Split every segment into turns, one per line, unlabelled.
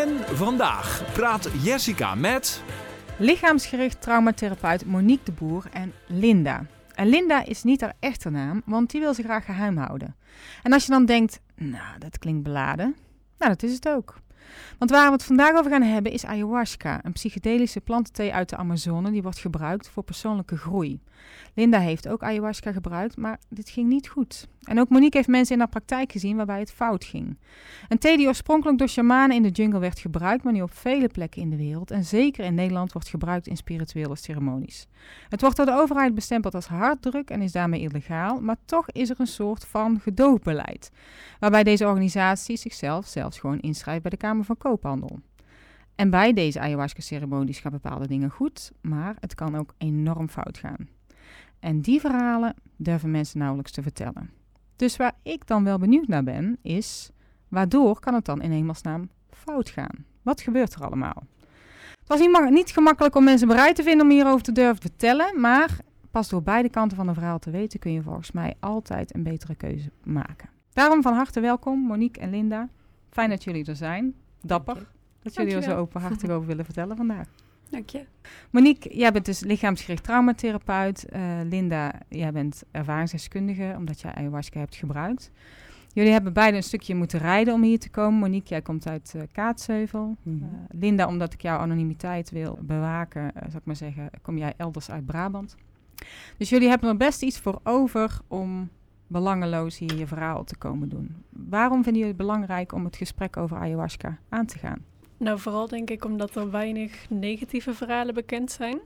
En vandaag praat Jessica met
lichaamsgericht traumatherapeut Monique de Boer en Linda. En Linda is niet haar echte naam, want die wil ze graag geheim houden. En als je dan denkt, nou, dat klinkt beladen. Nou, dat is het ook. Want waar we het vandaag over gaan hebben is ayahuasca, een psychedelische plantenthee uit de Amazone die wordt gebruikt voor persoonlijke groei. Linda heeft ook ayahuasca gebruikt, maar dit ging niet goed. En ook Monique heeft mensen in haar praktijk gezien waarbij het fout ging. Een thee die oorspronkelijk door shamanen in de jungle werd gebruikt, maar nu op vele plekken in de wereld en zeker in Nederland wordt gebruikt in spirituele ceremonies. Het wordt door de overheid bestempeld als harddruk en is daarmee illegaal, maar toch is er een soort van gedoogbeleid, waarbij deze organisatie zichzelf zelfs gewoon inschrijft bij de Kamer van Koophandel. En bij deze ayahuasca-ceremonies gaan bepaalde dingen goed, maar het kan ook enorm fout gaan. En die verhalen durven mensen nauwelijks te vertellen. Dus waar ik dan wel benieuwd naar ben, is waardoor kan het dan in hemelsnaam fout gaan? Wat gebeurt er allemaal? Het was niet gemakkelijk om mensen bereid te vinden om hierover te durven vertellen, maar pas door beide kanten van een verhaal te weten kun je volgens mij altijd een betere keuze maken. Daarom van harte welkom Monique en Linda. Fijn dat jullie er zijn. Dapper dat jullie er zo openhartig over willen vertellen vandaag.
Dank je.
Monique, jij bent dus lichaamsgericht traumatherapeut. Linda, jij bent ervaringsdeskundige omdat jij ayahuasca hebt gebruikt. Jullie hebben beide een stukje moeten rijden om hier te komen. Monique, jij komt uit Kaatsheuvel. Linda, omdat ik jouw anonimiteit wil bewaken, zal ik maar zeggen, kom jij elders uit Brabant. Dus jullie hebben er best iets voor over om belangeloos hier je verhaal te komen doen. Waarom vinden jullie het belangrijk om het gesprek over ayahuasca aan te gaan?
Nou, vooral denk ik omdat er weinig negatieve verhalen bekend zijn.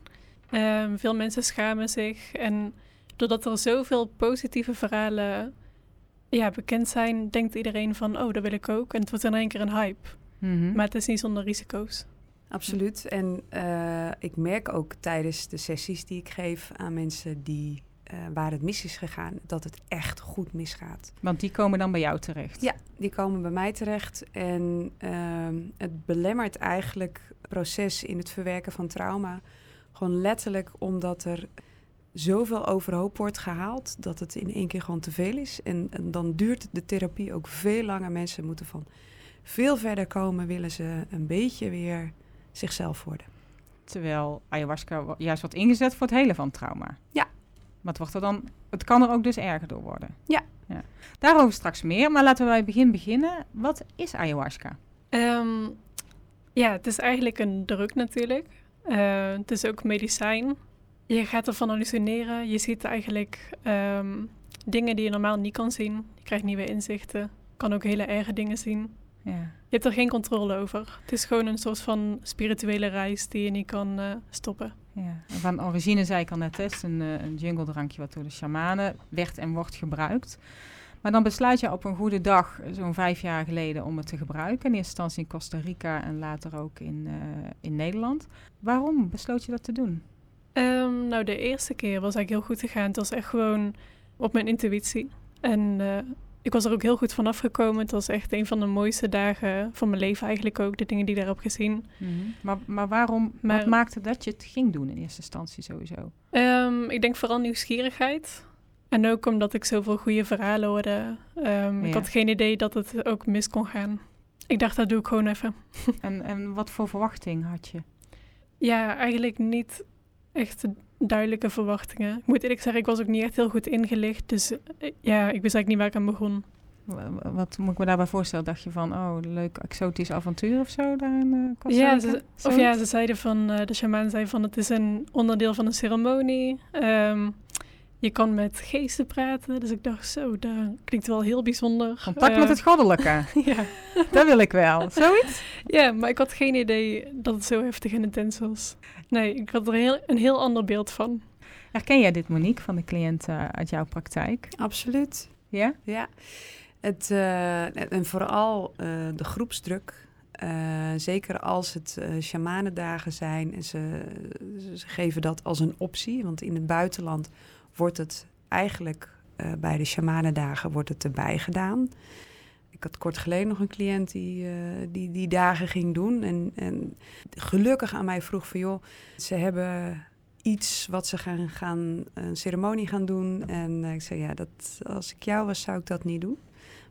Veel mensen schamen zich. En doordat er zoveel positieve verhalen bekend zijn, denkt iedereen van, oh, dat wil ik ook. En het wordt in één keer een hype. Mm-hmm. Maar het is niet zonder risico's.
Absoluut. En ik merk ook tijdens de sessies die ik geef aan mensen die waar het mis is gegaan, dat het echt goed misgaat.
Want die komen dan bij jou terecht?
Ja, die komen bij mij terecht. En het belemmert eigenlijk het proces in het verwerken van trauma. Gewoon letterlijk omdat er zoveel overhoop wordt gehaald, dat het in één keer gewoon te veel is. En dan duurt de therapie ook veel langer. Mensen moeten van veel verder komen, willen ze een beetje weer zichzelf worden.
Terwijl ayahuasca juist wordt ingezet voor het hele van trauma.
Ja.
Maar het kan er ook dus erger door worden.
Ja.
Daarover straks meer, maar laten we bij het begin beginnen. Wat is ayahuasca?
Het is eigenlijk een drug natuurlijk. Het is ook medicijn. Je gaat ervan hallucineren. Je ziet eigenlijk dingen die je normaal niet kan zien. Je krijgt nieuwe inzichten. Je kan ook hele erge dingen zien. Ja. Je hebt er geen controle over. Het is gewoon een soort van spirituele reis die je niet kan stoppen.
Ja. Van origine zei ik al net, het is een jungle-drankje wat door de shamanen werd en wordt gebruikt. Maar dan besluit je op een goede dag, zo'n 5 jaar geleden, om het te gebruiken. In eerste instantie in Costa Rica en later ook in Nederland. Waarom besloot je dat te doen?
De eerste keer was eigenlijk heel goed gegaan. Het was echt gewoon op mijn intuïtie. En ik was er ook heel goed van afgekomen. Het was echt een van de mooiste dagen van mijn leven eigenlijk ook. De dingen die ik daar heb gezien.
Mm-hmm. Maar waarom? Wat maakte dat je het ging doen in eerste instantie sowieso?
Ik denk vooral nieuwsgierigheid. En ook omdat ik zoveel goede verhalen hoorde. Ik had geen idee dat het ook mis kon gaan. Ik dacht, dat doe ik gewoon even.
En wat voor verwachting had je?
Ja, eigenlijk niet echt duidelijke verwachtingen. Ik moet eerlijk zeggen, ik was ook niet echt heel goed ingelicht. Dus ik wist eigenlijk niet waar ik aan begon.
Wat moet ik me daarbij voorstellen? Dacht je van, oh, leuk exotisch avontuur of zo daar in Costa Rica?
Ze zeiden van, de shaman zei van, het is een onderdeel van een ceremonie. Je kan met geesten praten. Dus ik dacht, zo, dat klinkt wel heel bijzonder.
Contact met het goddelijke.
Ja.
Dat wil ik wel. Zoiets?
Ja, maar ik had geen idee dat het zo heftig en intens was. Nee, ik had er een heel ander beeld van.
Herken jij dit, Monique, van de cliënten uit jouw praktijk?
Absoluut.
Ja?
Ja. En vooral de groepsdruk. Zeker als het shamanendagen zijn en ze geven dat als een optie. Want in het buitenland wordt het eigenlijk bij de shamanendagen wordt het erbij gedaan. Ik had kort geleden nog een cliënt die dagen ging doen. En gelukkig aan mij vroeg van, joh, ze hebben iets wat ze gaan een ceremonie gaan doen. En ik zei, ja, als ik jou was, zou ik dat niet doen.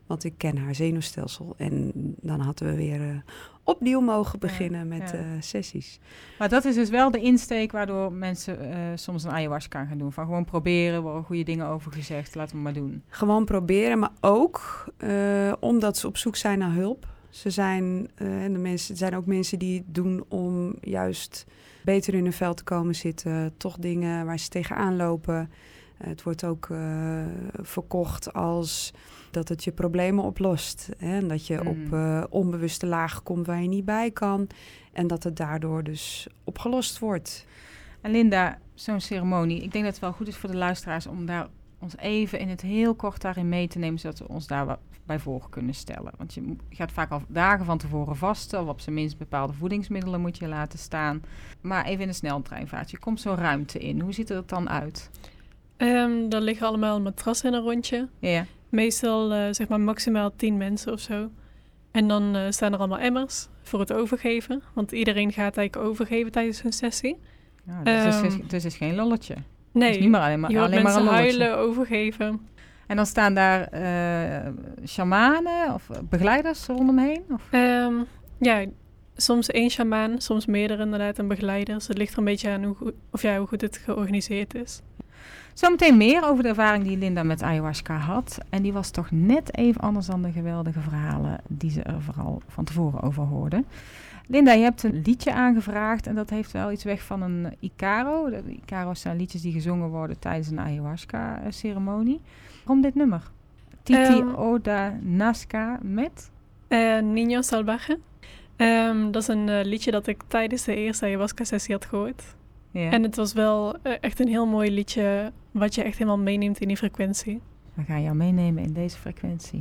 Want ik ken haar zenuwstelsel. En dan hadden we weer opnieuw mogen beginnen met sessies.
Maar dat is dus wel de insteek waardoor mensen soms een ayahuasca gaan doen. Van gewoon proberen, worden goede dingen over gezegd, laten we maar doen.
Gewoon proberen, maar ook omdat ze op zoek zijn naar hulp. Er zijn ook mensen die het doen om juist beter in hun vel te komen zitten. Toch dingen waar ze tegenaan lopen. Het wordt ook verkocht als dat het je problemen oplost. Hè? En dat je op onbewuste lagen komt waar je niet bij kan. En dat het daardoor dus opgelost wordt.
En Linda, zo'n ceremonie, ik denk dat het wel goed is voor de luisteraars om daar ons even in het heel kort daarin mee te nemen, zodat we ons daar wat bij voor kunnen stellen. Want je gaat vaak al dagen van tevoren vasten, of op zijn minst bepaalde voedingsmiddelen moet je laten staan. Maar even in een sneltreinvaart, je komt zo'n ruimte in. Hoe ziet het dan uit?
Er liggen allemaal matrassen in een rondje.
Ja.
Meestal zeg maar maximaal 10 mensen of zo. En dan staan er allemaal emmers voor het overgeven. Want iedereen gaat eigenlijk overgeven tijdens hun sessie.
Ja, dus is geen lolletje.
Nee,
het is niet meer alleen maar
je hoort
een
mensen
lolletje.
huilen, overgeven.
En dan staan daar shamanen of begeleiders rondomheen? Of?
Ja, soms 1 shamaan, soms meerdere inderdaad en begeleiders. Het ligt er een beetje aan hoe goed het georganiseerd is.
Zometeen meer over de ervaring die Linda met ayahuasca had. En die was toch net even anders dan de geweldige verhalen die ze er vooral van tevoren over hoorde. Linda, je hebt een liedje aangevraagd en dat heeft wel iets weg van een Icaro. De Icaro's zijn liedjes die gezongen worden tijdens een ayahuasca-ceremonie. Waarom dit nummer? Titi Oda Nazca met?
Niño Salvaje. Dat is een liedje dat ik tijdens de eerste ayahuasca-sessie had gehoord.
Ja.
En het was wel echt een heel mooi liedje wat je echt helemaal meeneemt in die frequentie.
We gaan jou meenemen in deze frequentie.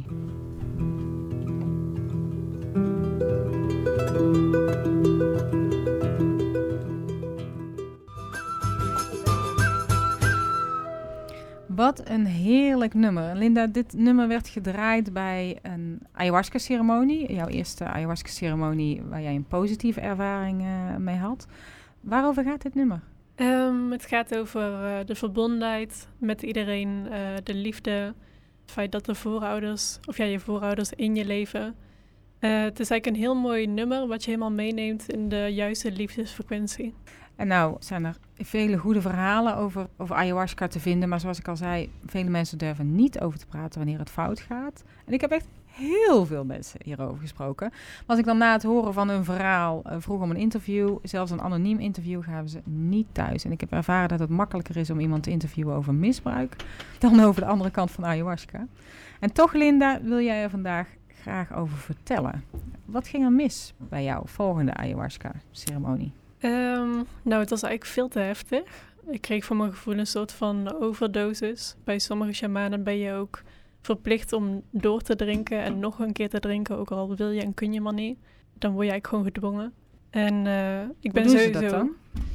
Wat een heerlijk nummer. Linda, dit nummer werd gedraaid bij een ayahuasca-ceremonie. Jouw eerste ayahuasca-ceremonie waar jij een positieve ervaring mee had. Waarover gaat dit nummer?
Het gaat over de verbondenheid met iedereen, de liefde, het feit dat de voorouders, of je voorouders in je leven. Het is eigenlijk een heel mooi nummer wat je helemaal meeneemt in de juiste liefdesfrequentie.
En nou zijn er vele goede verhalen over ayahuasca te vinden. Maar zoals ik al zei, vele mensen durven niet over te praten wanneer het fout gaat. En ik heb echt heel veel mensen hierover gesproken. Maar als ik dan na het horen van hun verhaal vroeg om een interview, zelfs een anoniem interview, gaven ze niet thuis. En ik heb ervaren dat het makkelijker is om iemand te interviewen over misbruik dan over de andere kant van ayahuasca. En toch, Linda, wil jij er vandaag graag over vertellen. Wat ging er mis bij jouw volgende ayahuasca-ceremonie?
Nou, het was eigenlijk veel te heftig. Ik kreeg voor mijn gevoel een soort van overdosis. Bij sommige shamanen ben je ook verplicht om door te drinken en nog een keer te drinken, ook al wil je en kun je maar niet. Dan word je eigenlijk gewoon gedwongen. En ik ben
Hoe doen
sowieso...
ze dat dan?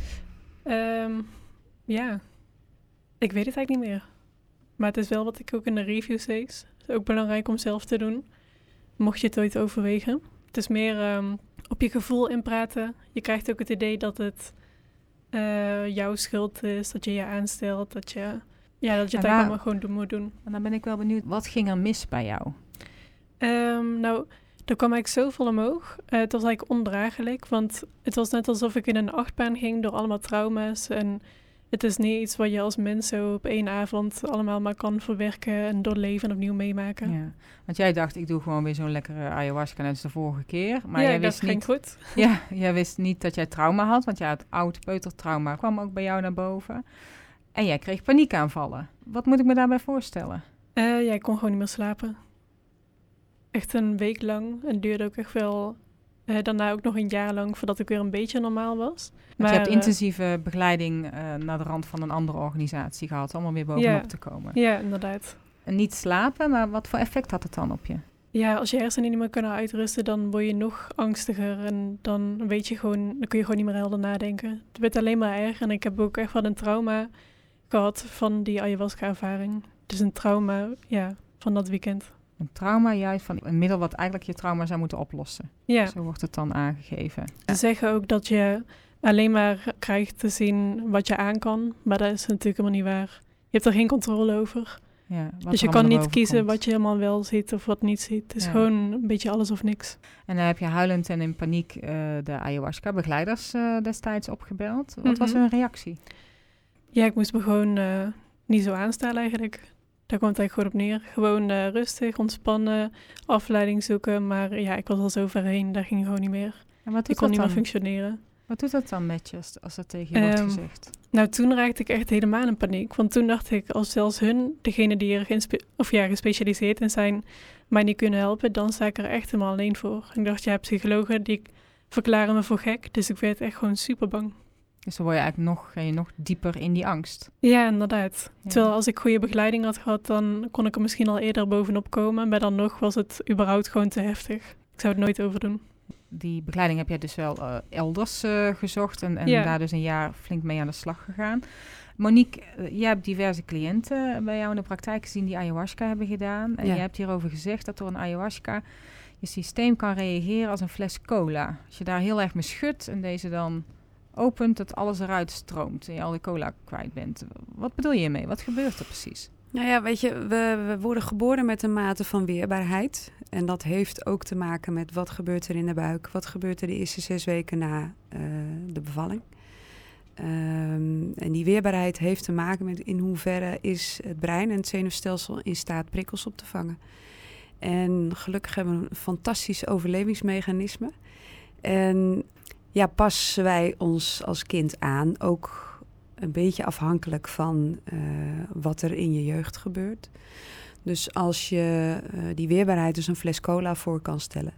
Ja, ik weet het eigenlijk niet meer. Maar het is wel wat ik ook in de reviews lees. Het is ook belangrijk om zelf te doen, mocht je het ooit overwegen. Het is meer op je gevoel inpraten. Je krijgt ook het idee dat het jouw schuld is, dat je je aanstelt, dat je het eigenlijk allemaal gewoon moet doen.
En dan ben ik wel benieuwd, wat ging er mis bij jou?
Nou, er kwam eigenlijk zoveel omhoog. Het was eigenlijk ondraaglijk, want het was net alsof ik in een achtbaan ging door allemaal trauma's. En het is niet iets wat je als mens zo op 1 avond allemaal maar kan verwerken en doorleven en opnieuw meemaken.
Ja, want jij dacht, ik doe gewoon weer zo'n lekkere ayahuasca net als de vorige keer. Maar
ja,
jij
dat
wist
ging
niet,
goed.
Ja, jij wist niet dat jij trauma had, want het oud peutertrauma kwam ook bij jou naar boven. En jij kreeg paniekaanvallen. Wat moet ik me daarbij voorstellen?
Ik kon gewoon niet meer slapen. Echt een week lang. En duurde ook echt wel... daarna ook nog een jaar lang voordat ik weer een beetje normaal was.
Want je hebt intensieve begeleiding naar de rand van een andere organisatie gehad, om er weer bovenop te komen.
Ja, inderdaad.
En niet slapen, maar wat voor effect had het dan op je?
Ja, als je hersenen niet meer kunnen uitrusten, dan word je nog angstiger. En dan kun je gewoon niet meer helder nadenken. Het werd alleen maar erger. En ik heb ook echt wel een trauma gehad van die ayahuasca-ervaring. Dus een trauma, van dat weekend.
Een trauma juist van een middel wat eigenlijk je trauma zou moeten oplossen.
Ja.
Zo wordt het dan aangegeven.
Ze zeggen ook dat je alleen maar krijgt te zien wat je aan kan. Maar dat is natuurlijk helemaal niet waar. Je hebt er geen controle over.
Ja, wat
Dus je
er
kan
allemaal
niet kiezen
overkomt.
wat je helemaal wel ziet of wat niet ziet. Het is
Ja.
gewoon een beetje alles of niks.
En dan heb je huilend en in paniek de ayahuasca-begeleiders destijds opgebeld. Wat was
Mhm.
hun reactie?
Ja, ik moest me gewoon niet zo aanstellen eigenlijk. Daar komt het eigenlijk gewoon op neer. Gewoon rustig, ontspannen, afleiding zoeken. Maar ja, ik was al zo ver heen, daar ging gewoon niet meer.
En wat
Ik
doet,
kon
dat
niet meer
dan?
functioneren.
Wat doet dat dan met je als dat tegen je wordt gezegd?
Nou, toen raakte ik echt helemaal in paniek. Want toen dacht ik, als zelfs hun, degene die er gespecialiseerd in zijn, mij niet kunnen helpen, dan sta ik er echt helemaal alleen voor. En ik dacht, ja, psychologen die verklaren me voor gek. Dus ik werd echt gewoon super bang.
Dus dan ga je nog dieper in die angst.
Ja, inderdaad.
Ja.
Terwijl als ik goede begeleiding had gehad, dan kon ik er misschien al eerder bovenop komen. Maar dan nog was het überhaupt gewoon te heftig. Ik zou het nooit overdoen.
Die begeleiding heb jij dus wel elders gezocht en
Ja.
daar dus een jaar flink mee aan de slag gegaan. Monique, jij hebt diverse cliënten bij jou in de praktijk gezien die ayahuasca hebben gedaan. En
Ja.
jij hebt hierover gezegd dat door een ayahuasca je systeem kan reageren als een fles cola. Als je daar heel erg mee schudt en deze dan opent, dat alles eruit stroomt en je al die cola kwijt bent. Wat bedoel je hiermee? Wat gebeurt er precies?
Nou ja, weet je, we worden geboren met een mate van weerbaarheid. En dat heeft ook te maken met wat gebeurt er in de buik. Wat gebeurt er de eerste 6 weken na de bevalling. En die weerbaarheid heeft te maken met in hoeverre is het brein en het zenuwstelsel in staat prikkels op te vangen. En gelukkig hebben we een fantastisch overlevingsmechanisme. En ja, passen wij ons als kind aan, ook een beetje afhankelijk van wat er in je jeugd gebeurt. Dus als je die weerbaarheid dus een fles cola voor kan stellen.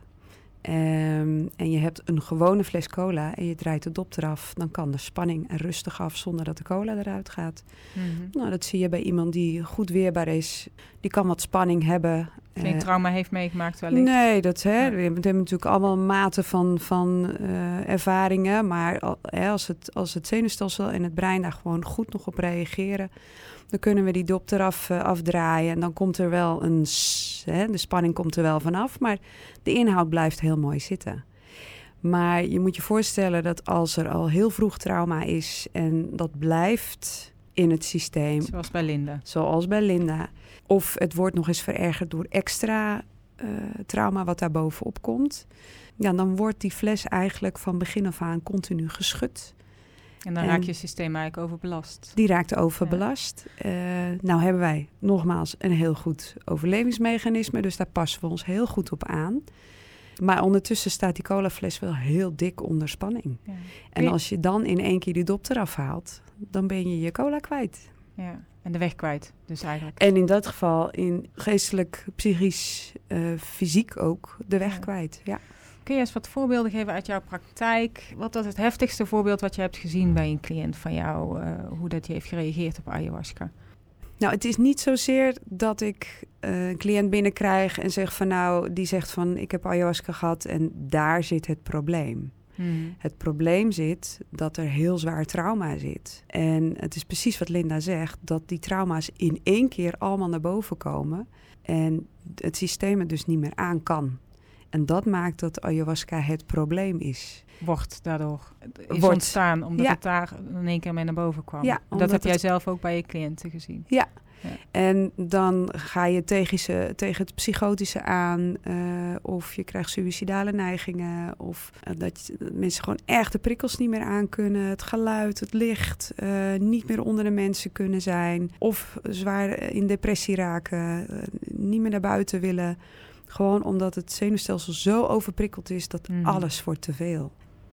En je hebt een gewone fles cola en je draait de dop eraf, dan kan de spanning er rustig af zonder dat de cola eruit gaat. Nou, dat zie je bij iemand die goed weerbaar is. Die kan wat spanning hebben.
Geen trauma heeft meegemaakt wellicht?
Nee, we
Ja.
hebben natuurlijk allemaal maten van ervaringen. Maar als het zenuwstelsel en het brein daar gewoon goed nog op reageren, dan kunnen we die dop eraf afdraaien. En dan komt er wel de spanning komt er wel vanaf. Maar de inhoud blijft heel mooi zitten. Maar je moet je voorstellen dat als er al heel vroeg trauma is en dat blijft in het systeem,
Zoals bij Linda.
of het wordt nog eens verergerd door extra trauma wat daar bovenop komt, ja, dan wordt die fles eigenlijk van begin af aan continu geschud.
En dan raak je systeem eigenlijk overbelast.
Die raakt overbelast. Nou hebben wij nogmaals een heel goed overlevingsmechanisme, dus daar passen we ons heel goed op aan. Maar ondertussen staat die colafles wel heel dik onder spanning.
Ja.
En als je dan in één keer die dop eraf haalt, dan ben je je cola kwijt.
Ja, en de weg kwijt, dus eigenlijk.
En in dat geval in geestelijk, psychisch, fysiek ook de weg kwijt. Ja.
Kun je eens wat voorbeelden geven uit jouw praktijk? Wat was het heftigste voorbeeld wat je hebt gezien bij een cliënt van jou? Hoe dat hij heeft gereageerd op ayahuasca?
Nou, het is niet zozeer dat ik een cliënt binnenkrijg en zeg van die zegt van ik heb ayahuasca gehad en daar zit het probleem. Het probleem zit dat er heel zwaar trauma zit. En het is precies wat Linda zegt, dat die trauma's in één keer allemaal naar boven komen en het systeem het dus niet meer aan kan. En dat maakt dat ayahuasca het probleem is.
Wordt daardoor ontstaan, omdat het daar in één keer mee naar boven kwam.
Ja,
dat heb jij zelf ook bij je cliënten gezien.
Ja. En dan ga je tegen het psychotische aan, of je krijgt suïcidale neigingen, of dat mensen gewoon echt de prikkels niet meer aankunnen, het geluid, het licht, niet meer onder de mensen kunnen zijn, of zwaar in depressie raken, niet meer naar buiten willen. Gewoon omdat het zenuwstelsel zo overprikkeld is dat alles wordt te veel.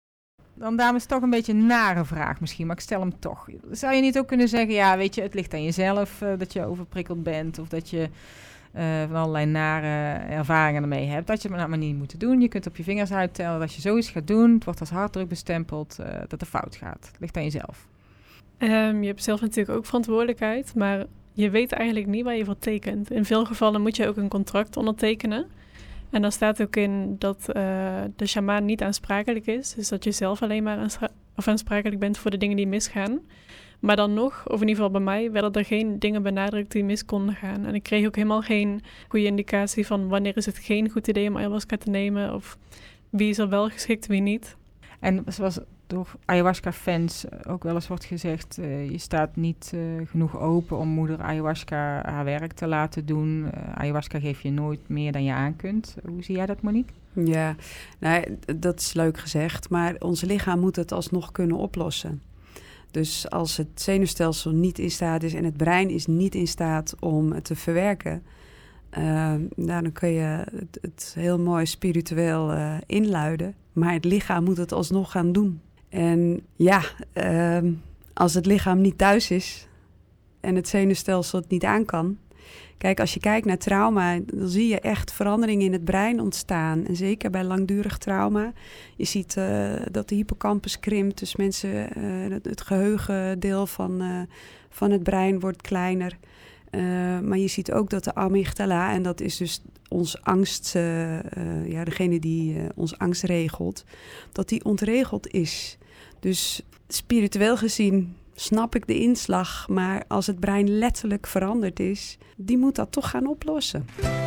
Dan dames, toch een beetje een nare vraag misschien, maar ik stel hem toch. Zou je niet ook kunnen zeggen, ja, weet je, het ligt aan jezelf dat je overprikkeld bent of dat je van allerlei nare ervaringen ermee hebt. Dat je het maar niet moet doen. Je kunt op je vingers uittellen dat als je zoiets gaat doen, het wordt als harddruk bestempeld, dat er fout gaat. Het ligt aan jezelf.
Je hebt zelf natuurlijk ook verantwoordelijkheid, maar je weet eigenlijk niet waar je voor tekent. In veel gevallen moet je ook een contract ondertekenen. En dan staat ook in dat de sjamaan niet aansprakelijk is. Dus dat je zelf alleen maar aansprakelijk bent voor de dingen die misgaan. Maar dan nog, of in ieder geval bij mij, werden er geen dingen benadrukt die mis konden gaan. En ik kreeg ook helemaal geen goede indicatie van wanneer is het geen goed idee om ayahuasca te nemen. Of wie is er wel geschikt, wie niet.
En zoals door ayahuasca-fans ook wel eens wordt gezegd, je staat niet genoeg open om moeder ayahuasca haar werk te laten doen. Ayahuasca geeft je nooit meer dan je aan kunt. Hoe zie jij dat, Monique?
Ja, nou, dat is leuk gezegd, maar ons lichaam moet het alsnog kunnen oplossen. Dus als het zenuwstelsel niet in staat is en het brein is niet in staat om het te verwerken, dan kun je het heel mooi spiritueel inluiden. Maar het lichaam moet het alsnog gaan doen. En ja, als het lichaam niet thuis is en het zenuwstelsel het niet aan kan. Kijk, als je kijkt naar trauma, dan zie je echt veranderingen in het brein ontstaan. En zeker bij langdurig trauma. Je ziet dat de hippocampus krimpt. Dus mensen, het geheugendeel van het brein wordt kleiner. Maar je ziet ook dat de amygdala, en dat is dus ons angst, degene die ons angst regelt, dat die ontregeld is. Dus spiritueel gezien snap ik de inslag, maar als het brein letterlijk veranderd is, die moet dat toch gaan oplossen.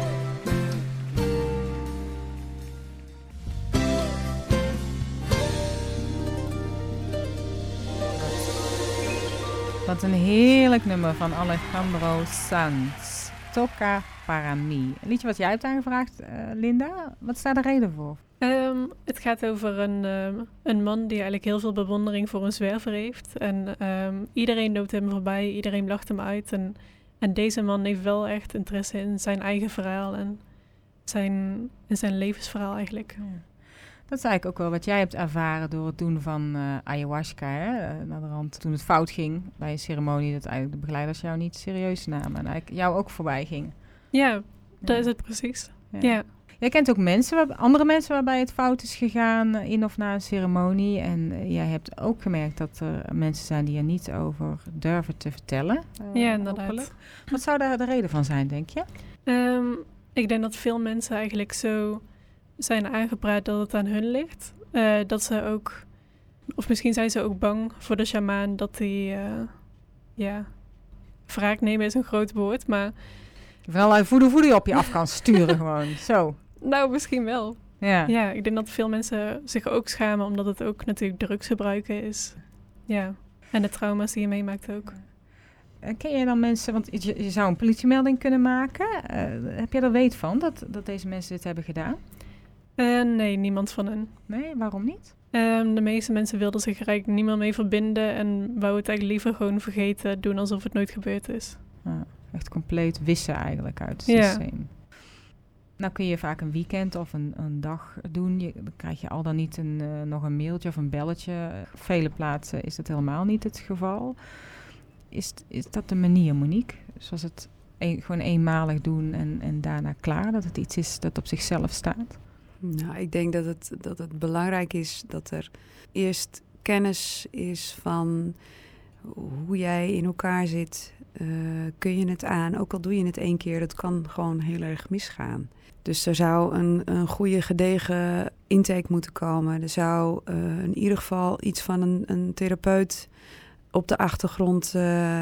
Wat een heerlijk nummer van Alejandro Sanz. Toca para mí. Een liedje wat jij hebt aangevraagd, Linda. Wat is daar de reden voor?
Het gaat over een man die eigenlijk heel veel bewondering voor een zwerver heeft. En iedereen loopt hem voorbij, iedereen lacht hem uit. En deze man heeft wel echt interesse in zijn eigen verhaal en zijn levensverhaal eigenlijk.
Ja. Dat is eigenlijk ook wel wat jij hebt ervaren door het doen van ayahuasca. Hè? Naderhand, toen het fout ging bij een ceremonie, dat eigenlijk de begeleiders jou niet serieus namen. En eigenlijk jou ook voorbij ging.
Ja, dat is het precies. Ja.
Jij kent ook andere mensen waarbij het fout is gegaan in of na een ceremonie. En jij hebt ook gemerkt dat er mensen zijn die er niet over durven te vertellen.
Ja, inderdaad.
Hopelijk. Wat zou daar de reden van zijn, denk je?
Ik denk dat veel mensen eigenlijk zo zijn aangepraat dat het aan hun ligt. Dat ze ook, of misschien zijn ze ook bang voor de sjamaan dat hij, wraak nemen is een groot woord, maar
Van allerlei voodoo op je af kan sturen gewoon, zo.
Nou, misschien wel.
Ja.
Ja, ik denk dat veel mensen zich ook schamen, omdat het ook natuurlijk drugsgebruiken is. Ja, en de trauma's die je meemaakt ook.
Ken je dan mensen, want je zou een politiemelding kunnen maken. Heb je er weet van dat deze mensen dit hebben gedaan?
Nee, niemand van hen.
Nee, waarom niet?
De meeste mensen wilden zich er eigenlijk niet meer mee verbinden en wou het eigenlijk liever gewoon vergeten, doen alsof het nooit gebeurd is.
Echt compleet wissen eigenlijk uit het systeem. Nou kun je vaak een weekend of een dag doen. Dan krijg je al dan niet nog een mailtje of een belletje. Op vele plaatsen is dat helemaal niet het geval. Is dat de manier, Monique? Zoals het gewoon eenmalig doen en daarna klaar? Dat het iets is dat op zichzelf staat?
Nou, ik denk dat het belangrijk is dat er eerst kennis is van hoe jij in elkaar zit. Kun je het aan? Ook al doe je het 1 keer, dat kan gewoon heel erg misgaan. Dus er zou een goede gedegen intake moeten komen. Er zou in ieder geval iets van een therapeut op de achtergrond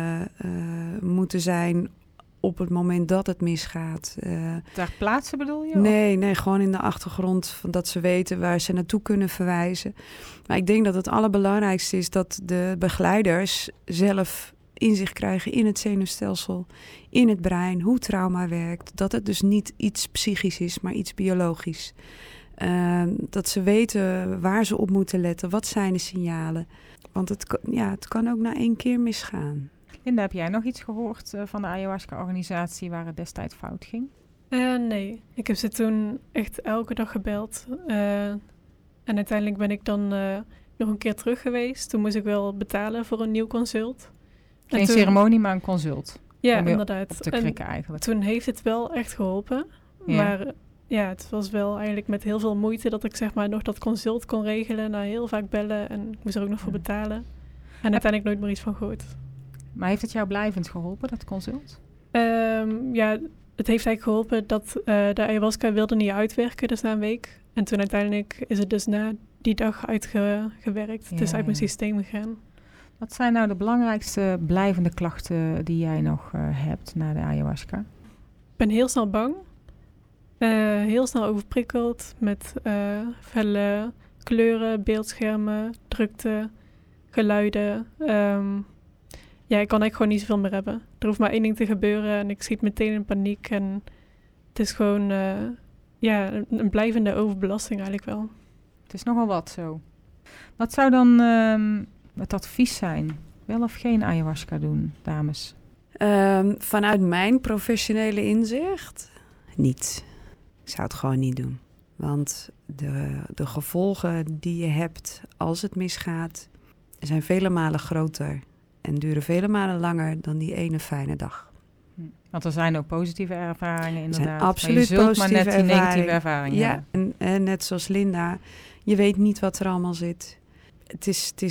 moeten zijn op het moment dat het misgaat.
Ter plaatse bedoel je?
Nee, gewoon in de achtergrond, dat ze weten waar ze naartoe kunnen verwijzen. Maar ik denk dat het allerbelangrijkste is dat de begeleiders zelf inzicht krijgen in het zenuwstelsel, in het brein, hoe trauma werkt. Dat het dus niet iets psychisch is, maar iets biologisch. Dat ze weten waar ze op moeten letten, wat zijn de signalen. Want het kan ook na 1 keer misgaan.
Linda, heb jij nog iets gehoord van de ayahuasca-organisatie waar het destijds fout ging?
Nee, ik heb ze toen echt elke dag gebeld. En uiteindelijk ben ik dan nog een keer terug geweest. Toen moest ik wel betalen voor een nieuw consult.
Geen ceremonie, maar een consult.
Ja,
om
inderdaad.
Op te krikken eigenlijk.
Toen heeft het wel echt geholpen.
Ja.
Maar ja, het was wel eigenlijk met heel veel moeite dat ik zeg maar nog dat consult kon regelen. Nou, heel vaak bellen en ik moest er ook nog voor betalen. En uiteindelijk nooit meer iets van gehoord.
Maar heeft het jou blijvend geholpen, dat consult?
Ja, het heeft eigenlijk geholpen dat de ayahuasca wilde niet uitwerken, dus na een week. En toen uiteindelijk is het dus na die dag uitgewerkt. Het is uit mijn systeem gegaan.
Wat zijn nou de belangrijkste blijvende klachten die jij nog hebt na de ayahuasca?
Ik ben heel snel bang. Heel snel overprikkeld met felle kleuren, beeldschermen, drukte, geluiden. Ik kan eigenlijk gewoon niet zoveel meer hebben. Er hoeft maar 1 ding te gebeuren en ik schiet meteen in paniek. En het is gewoon een blijvende overbelasting eigenlijk wel.
Het is nogal wat zo. Wat zou dan het advies zijn? Wel of geen ayahuasca doen, dames?
Vanuit mijn professionele inzicht, niet. Ik zou het gewoon niet doen. Want de gevolgen die je hebt als het misgaat, zijn vele malen groter en duren vele malen langer dan die ene fijne dag.
Want er zijn ook positieve ervaringen inderdaad.
Er zijn absoluut
maar je zult
positieve
maar net die negatieve ervaringen
ja,
hebben.
en net zoals Linda, je weet niet wat er allemaal zit. Het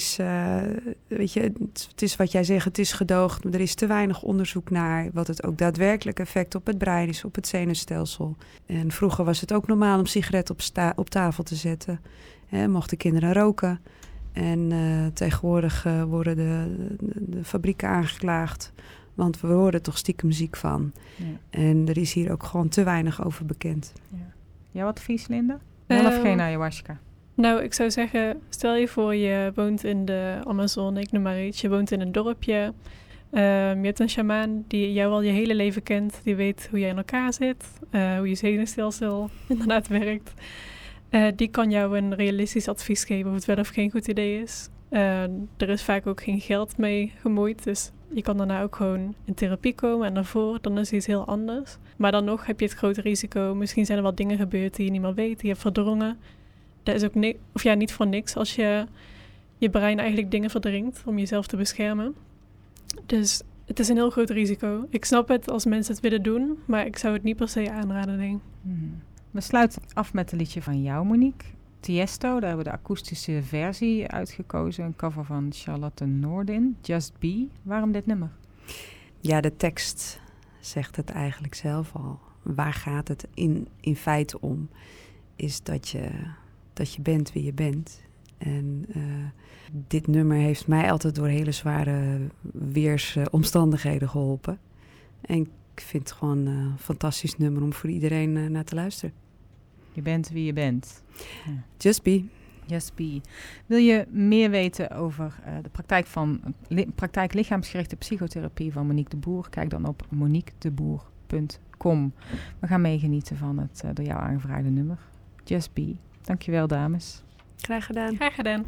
is wat jij zegt, het is gedoogd, maar er is te weinig onderzoek naar wat het ook daadwerkelijk effect op het brein is, op het zenuwstelsel. En vroeger was het ook normaal om sigaretten op tafel te zetten. Mochten kinderen roken. En tegenwoordig worden de fabrieken aangeklaagd, want we worden toch stiekem ziek van. Ja. En er is hier ook gewoon te weinig over bekend.
Ja. Jouw advies, Linda? Wel of geen ayahuasca?
Nou, ik zou zeggen, stel je voor je woont in de Amazone, ik noem maar iets. Je woont in een dorpje. Je hebt een sjamaan die jou al je hele leven kent. Die weet hoe jij in elkaar zit, hoe je zenuwstelsel inderdaad werkt. Die kan jou een realistisch advies geven of het wel of geen goed idee is. Er is vaak ook geen geld mee gemoeid, dus je kan daarna ook gewoon in therapie komen. En daarvoor, dan is iets heel anders. Maar dan nog heb je het grote risico. Misschien zijn er wel dingen gebeurd die je niet meer weet, die je hebt verdrongen. Dat is ook niet voor niks als je brein eigenlijk dingen verdringt om jezelf te beschermen. Dus het is een heel groot risico. Ik snap het als mensen het willen doen, maar ik zou het niet per se aanraden, denk ik.
We sluiten af met een liedje van jou, Monique. Tiesto, daar hebben we de akoestische versie uitgekozen. Een cover van Charlotte Noordin, Just Be. Waarom dit nummer?
Ja, de tekst zegt het eigenlijk zelf al. Waar gaat het in feite om? Is dat je bent wie je bent. En dit nummer heeft mij altijd door hele zware weersomstandigheden geholpen. En ik vind het gewoon een fantastisch nummer om voor iedereen naar te luisteren.
Je bent wie je bent.
Ja. Just be.
Just be. Wil je meer weten over de praktijk lichaamsgerichte psychotherapie van Monique de Boer? Kijk dan op moniquedeboer.com. We gaan meegenieten van het door jou aangevraagde nummer. Just be. Dankjewel, dames.
Graag gedaan.
Graag gedaan.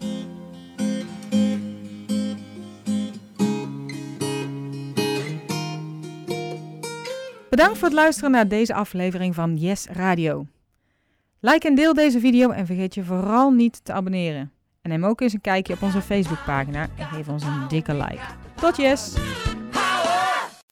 Bedankt voor het luisteren naar deze aflevering van Yes Radio. Like en deel deze video en vergeet je vooral niet te abonneren. En neem ook eens een kijkje op onze Facebookpagina en geef ons een dikke like. Tot yes!